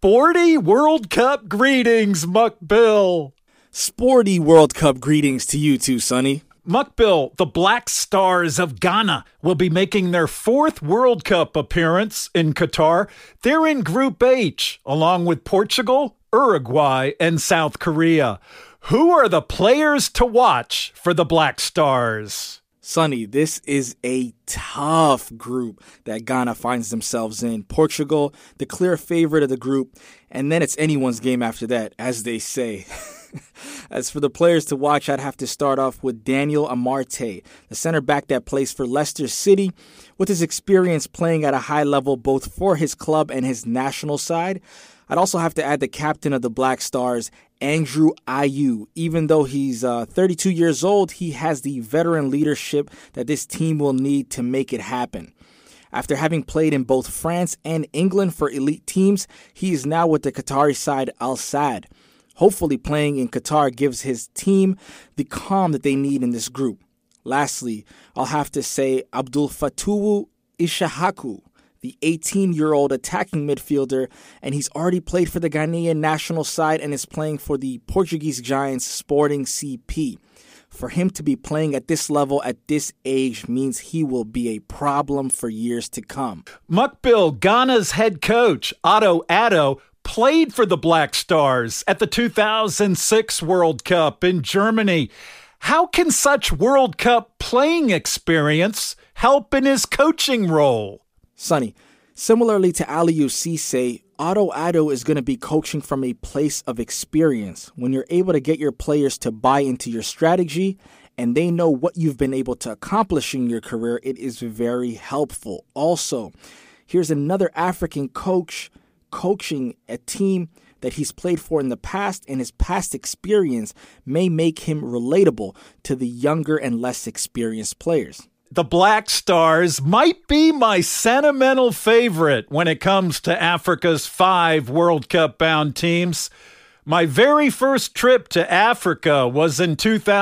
Sporty World Cup greetings, Muck Bill. Sporty World Cup greetings to you too, Sonny. Muck Bill, the Black Stars of Ghana will be making their fourth World Cup appearance in Qatar. They're in Group H, along with Portugal, Uruguay, and South Korea. Who are the players to watch for the Black Stars? Sonny, this is a tough group that Ghana finds themselves in. Portugal, the clear favorite of the group, and then it's anyone's game after that, as they say. As for the players to watch, I'd have to start off with Daniel Amarte, the center back that plays for Leicester City. With his experience playing at a high level both for his club and his national side, I'd also have to add the captain of the Black Stars, Andrew Ayew. Even though he's 32 years old, he has the veteran leadership that this team will need to make it happen. After having played in both France and England for elite teams, he is now with the Qatari side Al Sadd. Hopefully playing in Qatar gives his team the calm that they need in this group. Lastly, I'll have to say Abdul Fatawu Ishahaku, the 18-year-old attacking midfielder, and he's already played for the Ghanaian national side and is playing for the Portuguese giants Sporting CP. For him to be playing at this level at this age means he will be a problem for years to come. Muck Bill, Ghana's head coach, Otto Addo, played for the Black Stars at the 2006 World Cup in Germany. How can such World Cup playing experience help in his coaching role? Sonny, similarly to Aliou Cisse, Otto Addo is going to be coaching from a place of experience. When you're able to get your players to buy into your strategy and they know what you've been able to accomplish in your career, it is very helpful. Also, here's another African coach coaching a team that he's played for in the past, and his past experience may make him relatable to the younger and less experienced players. The Black Stars might be my sentimental favorite when it comes to Africa's 5 World Cup-bound teams. My very first trip to Africa was in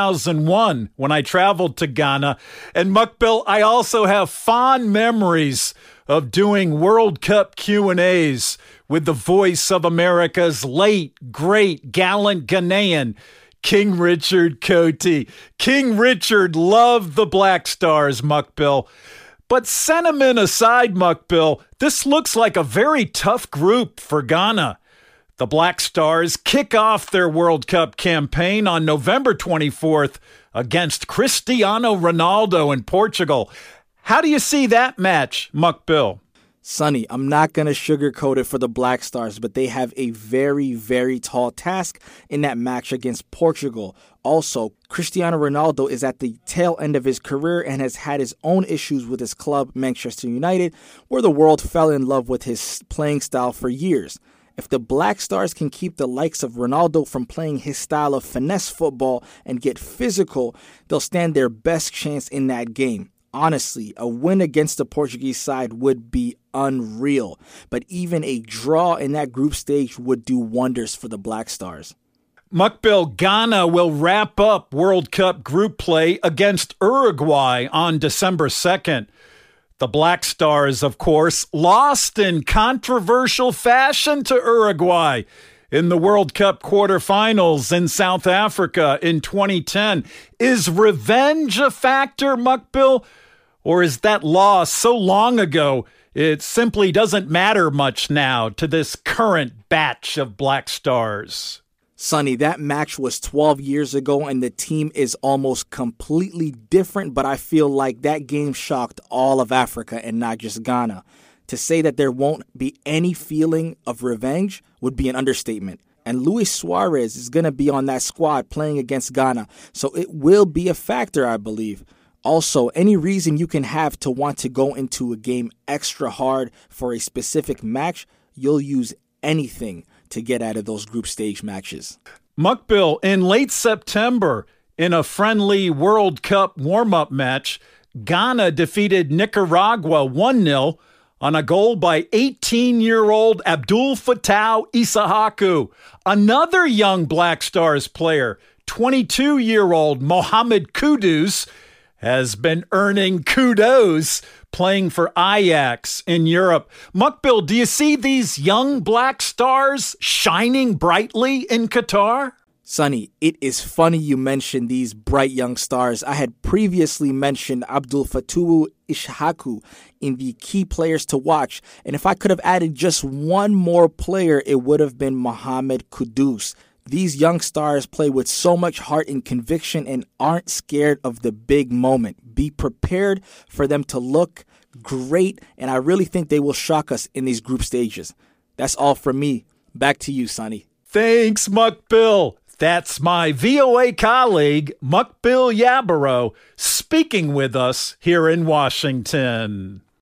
2001 when I traveled to Ghana. And Muck Bill, I also have fond memories of doing World Cup Q&As with the voice of America's late, great, gallant Ghanaian, King Richard Cote. King Richard loved the Black Stars, Muck Bill. But sentiment aside, Muck Bill, this looks like a very tough group for Ghana. The Black Stars kick off their World Cup campaign on November 24th against Cristiano Ronaldo in Portugal. How do you see that match, Muck Bill? Sonny, I'm not going to sugarcoat it for the Black Stars, but they have a very, very tall task in that match against Portugal. Also, Cristiano Ronaldo is at the tail end of his career and has had his own issues with his club, Manchester United, where the world fell in love with his playing style for years. If the Black Stars can keep the likes of Ronaldo from playing his style of finesse football and get physical, they'll stand their best chance in that game. Honestly, a win against the Portuguese side would be unreal, but even a draw in that group stage would do wonders for the Black Stars. Muck Bill, Ghana will wrap up World Cup group play against Uruguay on December 2nd. The Black Stars, of course, lost in controversial fashion to Uruguay in the World Cup quarterfinals in South Africa in 2010. Is revenge a factor, Muck Bill? Or is that loss so long ago it simply doesn't matter much now to this current batch of Black Stars? Sonny, that match was 12 years ago and the team is almost completely different, but I feel like that game shocked all of Africa and not just Ghana. To say that there won't be any feeling of revenge would be an understatement. And Luis Suarez is going to be on that squad playing against Ghana, so it will be a factor, I believe. Also, any reason you can have to want to go into a game extra hard for a specific match, you'll use anything to get out of those group stage matches. Muck Bill, in late September, in a friendly World Cup warm-up match, Ghana defeated Nicaragua 1-0 on a goal by 18-year-old Abdul Fatawu Issahaku. Another young Black Stars player, 22-year-old Mohamed Kudus, has been earning kudos playing for Ajax in Europe. Mukbil, do you see these young black stars shining brightly in Qatar? Sonny, it is funny you mentioned these bright young stars. I had previously mentioned Abdul Fattah Ishaku in the key players to watch. And if I could have added just one more player, it would have been Mohamed Kudus. These young stars play with so much heart and conviction and aren't scared of the big moment. Be prepared for them to look great, and I really think they will shock us in these group stages. That's all from me. Back to you, Sonny. Thanks, Mukbil. That's my VOA colleague, Mukbil Yabaro, speaking with us here in Washington.